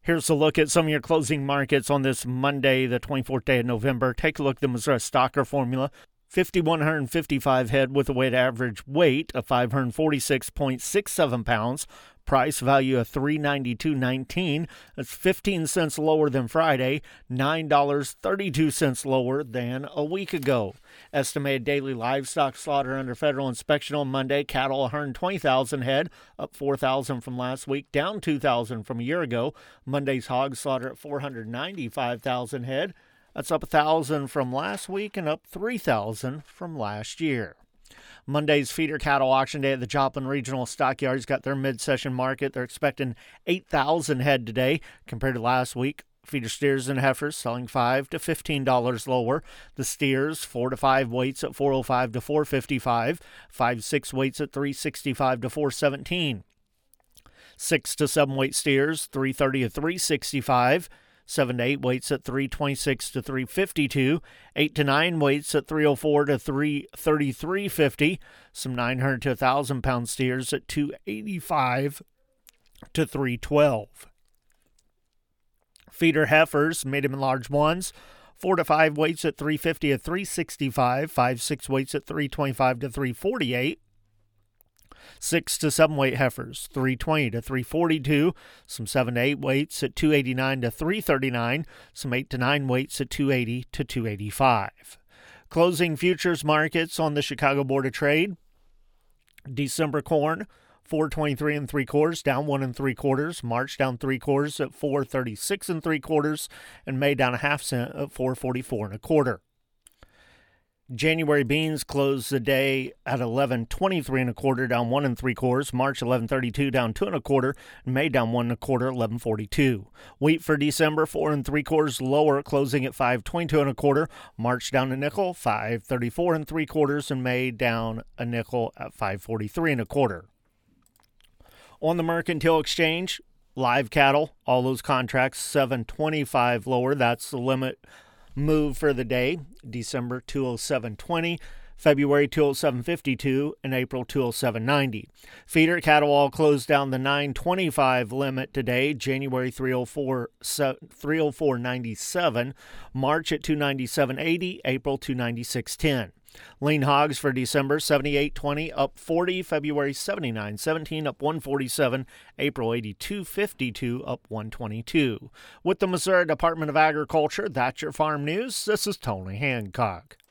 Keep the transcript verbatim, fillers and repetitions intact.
Here's a look at some of your closing markets on this Monday, the twenty-fourth day of November. Take a look at the Missouri Stocker Formula. five thousand one hundred fifty-five head with a weighted average weight of five hundred forty-six point six seven pounds. Price value of three hundred ninety-two dollars and nineteen cents. That's fifteen cents lower than Friday, nine dollars and thirty-two cents lower than a week ago. Estimated daily livestock slaughter under federal inspection on Monday, cattle one hundred twenty thousand head, up four thousand from last week, down two thousand from a year ago. Monday's hog slaughter at four hundred ninety-five thousand head. That's up one thousand from last week and up three thousand from last year. Monday's feeder cattle auction day at the Joplin Regional Stockyards got their mid-session market. They're expecting eight thousand head today compared to last week. Feeder steers and heifers selling five to fifteen dollars lower. The steers, four to five weights at four oh five to four fifty-five. five six weights at three sixty-five to four seventeen. six to seven weight steers, three thirty to three sixty-five. seven to eight weights at three twenty-six to three fifty-two, eight to nine weights at three oh four to three thirty-three fifty, some nine hundred to one thousand pound steers at two eighty-five to three twelve. Feeder heifers, medium and large ones, four to five weights at three fifty to three sixty-five, five six weights at three twenty-five to three forty-eight. Six to seven weight heifers, three twenty to three forty-two, some seven to eight weights at two eighty-nine to three thirty-nine, some eight to nine weights at two eighty to two eighty-five. Closing futures markets on the Chicago Board of Trade. December corn, four twenty-three and three quarters, down one and three quarters. March down three quarters at four thirty-six and three quarters, and May down a half cent at four forty-four and a quarter. January beans closed the day at eleven twenty-three and a quarter, down one and three quarters. March eleven thirty-two, down two and a quarter. And May down one and a quarter, eleven forty-two. Wheat for December, four and three quarters lower, closing at five twenty-two and a quarter. March down a nickel, five thirty-four and three quarters, and May down a nickel at five forty-three and a quarter. On the Mercantile Exchange, live cattle, all those contracts seven twenty-five lower. That's the limit move for the day. December two oh seven twenty, February two oh seven fifty-two, and April two oh seven ninety. Feeder cattle all closed down the nine twenty-five limit today. January three oh four ninety-seven, March at two ninety-seven eighty, April two ninety-six ten. Lean hogs for December seventy-eight twenty, up forty. February seventy-nine seventeen, up one forty-seven. April eighty-two fifty-two, up one twenty-two. With the Missouri Department of Agriculture, that's your farm news. This is Tony Hancock.